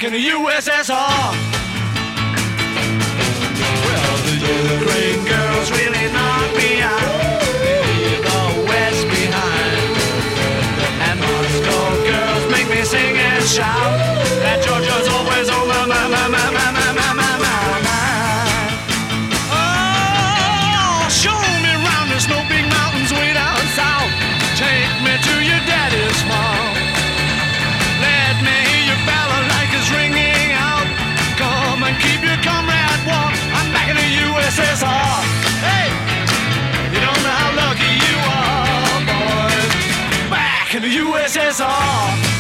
in the USSR. Well, the Ukraine girls really knock me out. They leave the West behind. And Moscow girls make me sing and shout. That Georgia's always on my mind. Oh, show me round the snow big mountains way down south. Take me to your daddy's farm. Let me hear your balalaikas ringing out. Come and keep your comrade warm. I'm back in the USSR. Hey, you don't know how lucky you are, boys. Back in the USSR.